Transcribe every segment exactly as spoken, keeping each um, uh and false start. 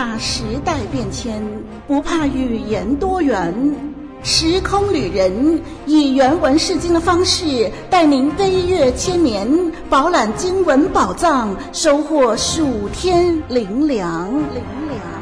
怕时代变迁，不怕语言多元。时空旅人以原文释经的方式，带您飞越千年，饱览经文宝藏，收获数天灵粮。灵粮。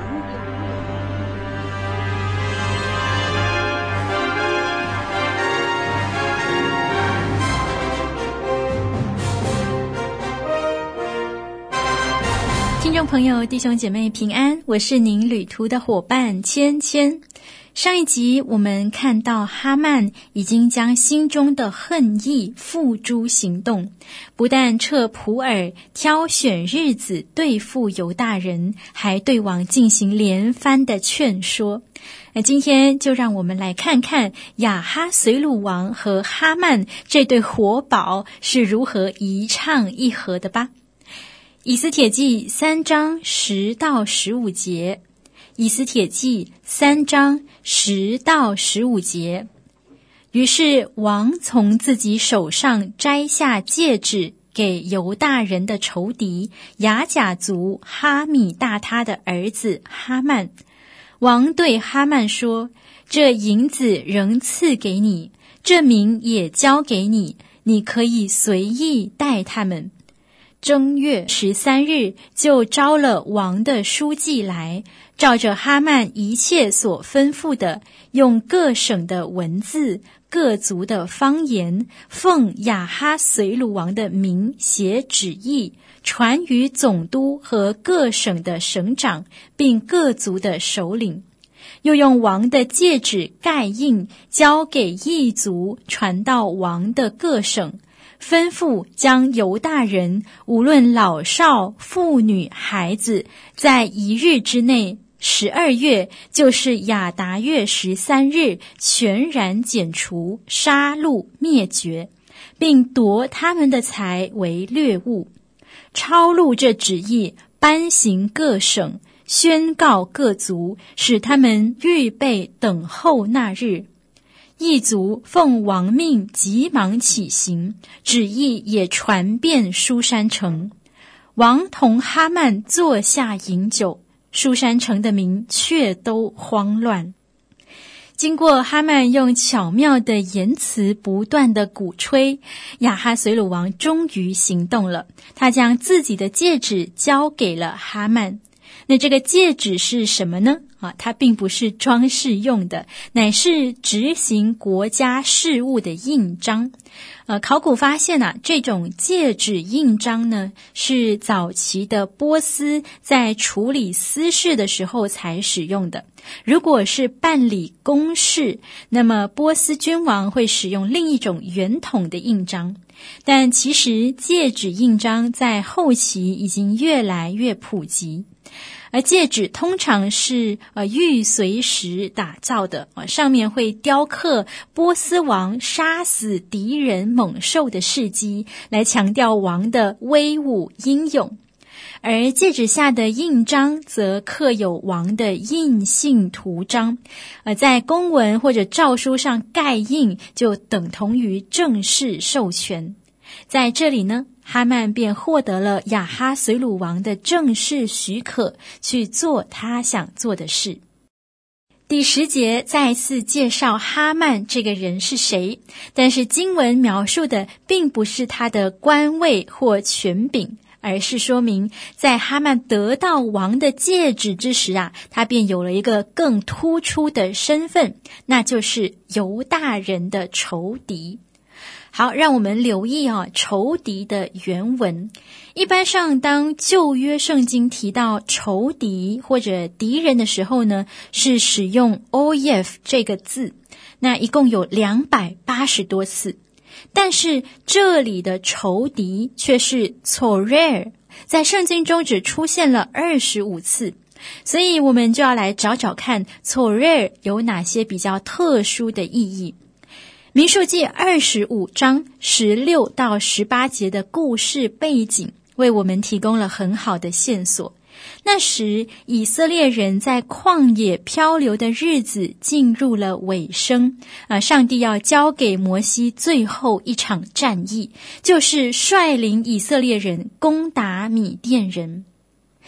听众朋友、弟兄姐妹平安，我是您旅途的伙伴芊芊。上一集我们看到哈曼已经将心中的恨意付诸行动，不但撤普珥，挑选日子对付犹大人，还对王进行连番的劝说。那今天就让我们来看看亚哈随鲁王和哈曼这对活宝是如何一唱一和的吧。以斯帖记三章十到十五节，以斯帖记三章十到十五节。于是王从自己手上摘下戒指，给犹大人的仇敌亚甲族哈米大他的儿子哈曼。王对哈曼说：这银子仍赐给你，这民也交给你，你可以随意待他们。正月十三日，就招了王的书记来，照着哈曼一切所吩咐的，用各省的文字、各族的方言，奉亚哈随鲁王的名写旨意，传于总督和各省的省长，并各族的首领。又用王的戒指盖印，交给异族，传到王的各省。吩咐将犹大人无论老少妇女孩子，在一日之内，十二月就是亚达月十三日，全然剪除，杀戮灭绝，并夺他们的财为掠物。抄录这旨意，颁行各省，宣告各族，使他们预备等候那日。异族奉王命急忙起行，旨意也传遍书珊城。王同哈曼坐下饮酒，书珊城的民却都慌乱。经过哈曼用巧妙的言辞不断的鼓吹，亚哈随鲁王终于行动了，他将自己的戒指交给了哈曼。那这个戒指是什么呢？啊，它并不是装饰用的，乃是执行国家事务的印章。呃，考古发现啊，这种戒指印章呢，是早期的波斯在处理私事的时候才使用的。如果是办理公事，那么波斯君王会使用另一种圆筒的印章。但其实戒指印章在后期已经越来越普及。而戒指通常是呃玉髓石打造的，呃，上面会雕刻波斯王杀死敌人猛兽的事迹，来强调王的威武英勇。而戒指下的印章则刻有王的印信图章，呃，在公文或者诏书上盖印，就等同于正式授权。在这里呢，哈曼便获得了亚哈随鲁王的正式许可，去做他想做的事。第十节再次介绍哈曼这个人是谁，但是经文描述的并不是他的官位或权柄，而是说明在哈曼得到王的戒指之时啊，他便有了一个更突出的身份，那就是犹大人的仇敌。好，让我们留意啊，仇敌的原文。一般上，当旧约圣经提到仇敌或者敌人的时候呢，是使用 oyef 这个字，那一共有两百八十多次。但是这里的仇敌却是 tzorer， 在圣经中只出现了二十五次。所以我们就要来找找看 tzorer 有哪些比较特殊的意义。民数记二十五章十六到十八节的故事背景为我们提供了很好的线索。那时以色列人在旷野漂流的日子进入了尾声，啊，上帝要交给摩西最后一场战役，就是率领以色列人攻打米甸人。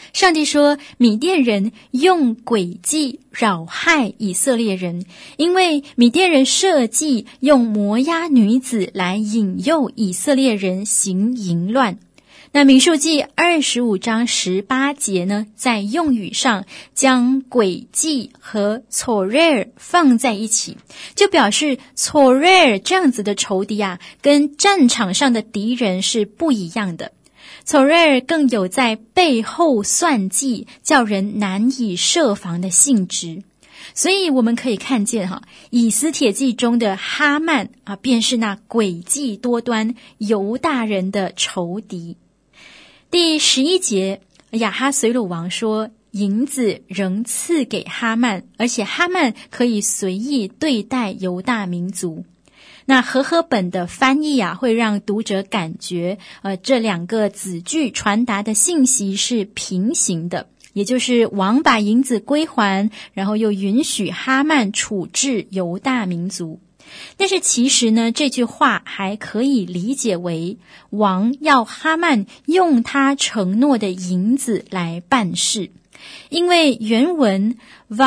上帝说，米甸人用诡计扰害以色列人，因为米甸人设计用摩押女子来引诱以色列人行淫乱。那民数记二十五章十八节呢，在用语上将诡计和 Tzorer 放在一起，就表示 Tzorer 这样子的仇敌啊，跟战场上的敌人是不一样的。Tzorer 更有在背后算计，叫人难以设防的性质。所以我们可以看见哈，以斯帖记中的哈曼啊，便是那诡计多端犹大人的仇敌。第十一节，亚哈随鲁王说，银子仍赐给哈曼，而且哈曼可以随意对待犹大民族。那和合本的翻译啊，会让读者感觉呃，这两个子句传达的信息是平行的，也就是王把银子归还，然后又允许哈曼处置犹大民族。但是其实呢，这句话还可以理解为王要哈曼用他承诺的银子来办事，因为原文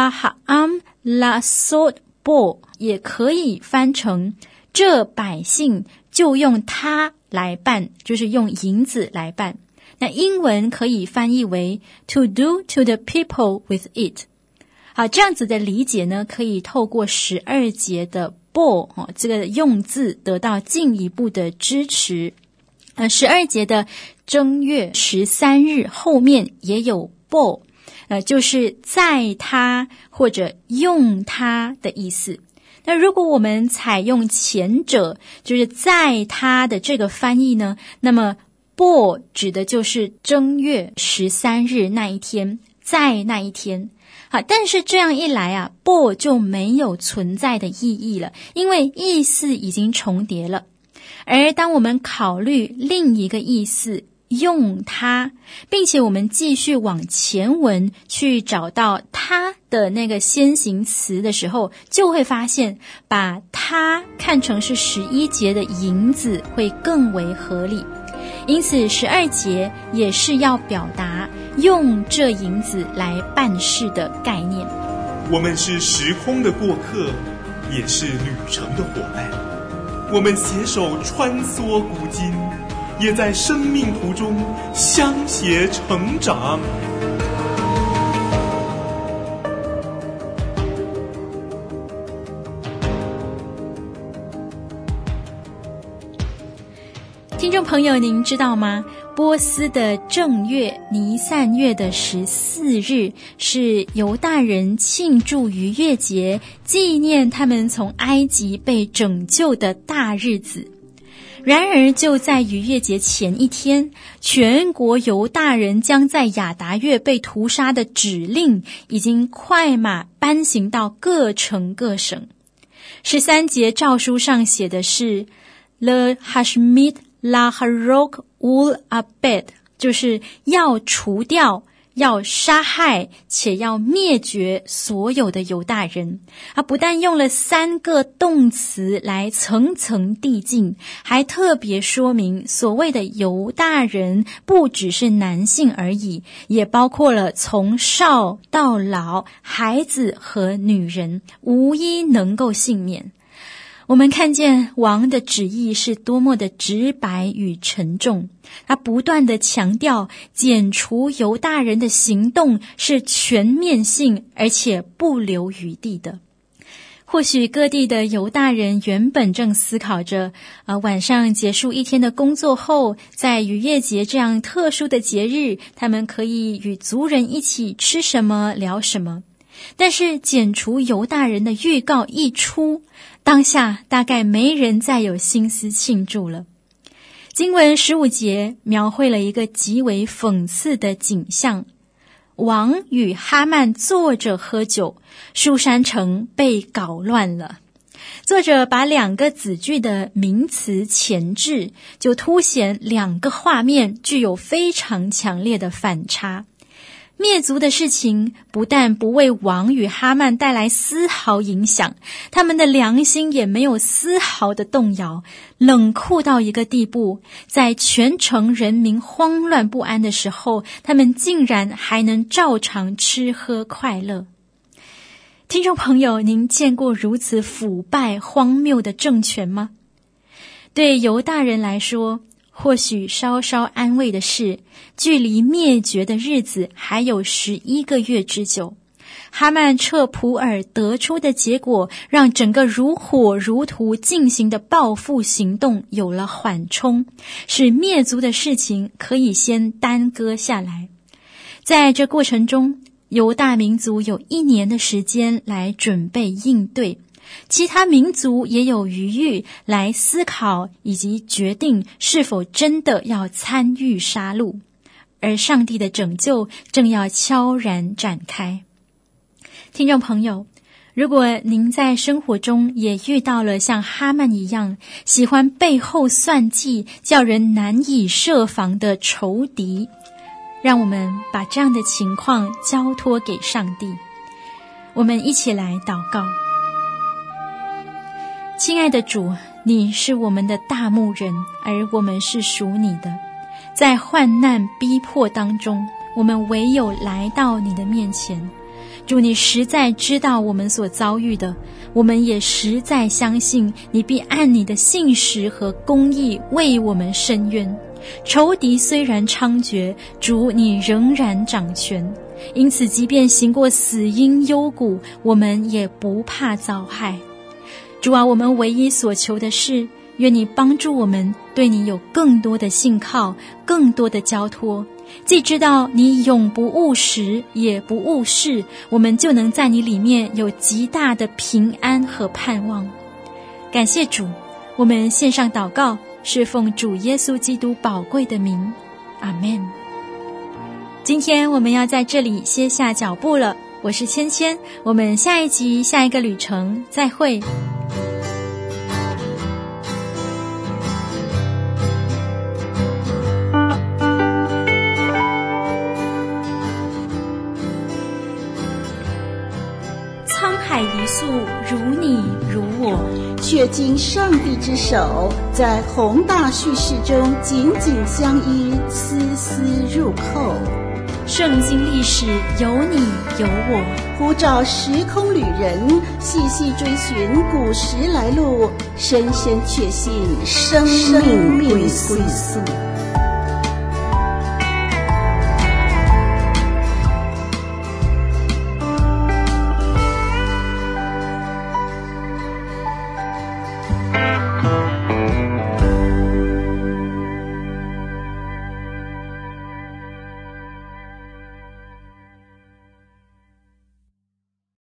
Vaham lasot bo 也可以翻成这百姓就用它来办，就是用银子来办。那英文可以翻译为 to do to the people with it。 好，这样子的理解呢，可以透过十二节的bo、哦、这个用字得到进一步的支持。呃，十二节的正月十三日后面也有 bo， 呃，就是在他或者用他的意思。那如果我们采用前者，就是在他的这个翻译呢，那么 bo 指的就是正月十三日那一天，在那一天。好，但是这样一来啊 bo 就没有存在的意义了，因为意思已经重叠了。而当我们考虑另一个意思，用它，并且我们继续往前文去找到它的那个先行词的时候，就会发现把它看成是十一节的银子会更为合理。因此十二节也是要表达用这银子来办事的概念。 我们是时空的过客，也是旅程的伙伴，我们携手穿梭古今，也在生命途中相携成长。 听众朋友，您知道吗？波斯的正月尼散月的十四日是犹大人庆祝逾越节，纪念他们从埃及被拯救的大日子。然而就在逾越节前一天，全国犹大人将在亚达月被屠杀的指令已经快马颁行到各城各省。十三节诏书上写的是 Le Hashmit La Harok ul Abed， 就是要除掉，要杀害，且要灭绝所有的犹大人。啊，不但用了三个动词来层层递进，还特别说明所谓的犹大人不只是男性而已，也包括了从少到老，孩子和女人，无一能够幸免。我们看见王的旨意是多么的直白与沉重，他不断地强调剪除犹大人的行动是全面性而且不留余地的。或许各地的犹大人原本正思考着，呃，晚上结束一天的工作后，在逾越节这样特殊的节日，他们可以与族人一起吃什么聊什么。但是剪除犹大人的预告一出，当下大概没人再有心思庆祝了。经文十五节描绘了一个极为讽刺的景象，王与哈曼坐着喝酒，书珊城被搞乱了。作者把两个子句的名词前置，就凸显两个画面具有非常强烈的反差。 灭族的事情不但不为王与哈曼带来丝毫影响，他们的良心也没有丝毫的动摇，冷酷到一个地步，在全城人民慌乱不安的时候，他们竟然还能照常吃喝快乐。听众朋友，您见过如此腐败荒谬的政权吗？对犹大人来说，或许稍稍安慰的是，距离灭绝的日子还有十一个月之久。哈曼撤普尔得出的结果，让整个如火如荼进行的报复行动有了缓冲，使灭族的事情可以先耽搁下来。在这过程中，犹大民族有一年的时间来准备应对，其他民族也有余裕来思考以及决定是否真的要参与杀戮，而上帝的拯救正要悄然展开。听众朋友，如果您在生活中也遇到了像哈曼一样喜欢背后算计、叫人难以设防的仇敌，让我们把这样的情况交托给上帝。我们一起来祷告。亲爱的主，你是我们的大牧人，而我们是属你的。在患难逼迫当中，我们唯有来到你的面前。主，你实在知道我们所遭遇的，我们也实在相信你必按你的信实和公义为我们伸冤。仇敌虽然猖獗，主你仍然掌权，因此即便行过死荫幽谷，我们也不怕遭害。主啊，我们唯一所求的是，愿你帮助我们对你有更多的信靠，更多的交托。既知道你永不误时，也不误事，我们就能在你里面有极大的平安和盼望。感谢主，我们献上祷告，是奉主耶稣基督宝贵的名，阿们。今天我们要在这里歇下脚步了，我是芊芊，我们下一集下一个旅程再会。沧海一粟，如你如我， 却经上帝之手，在宏大叙事中紧紧相依，丝丝入扣。 圣经历史有你有我， 呼召时空旅人细细追寻古时来路，深深确信生命归宿。